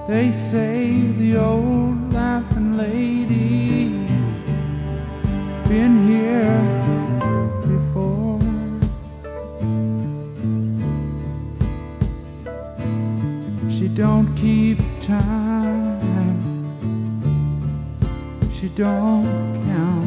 They say the old laughing lady been here before. She don't keep time, she don't count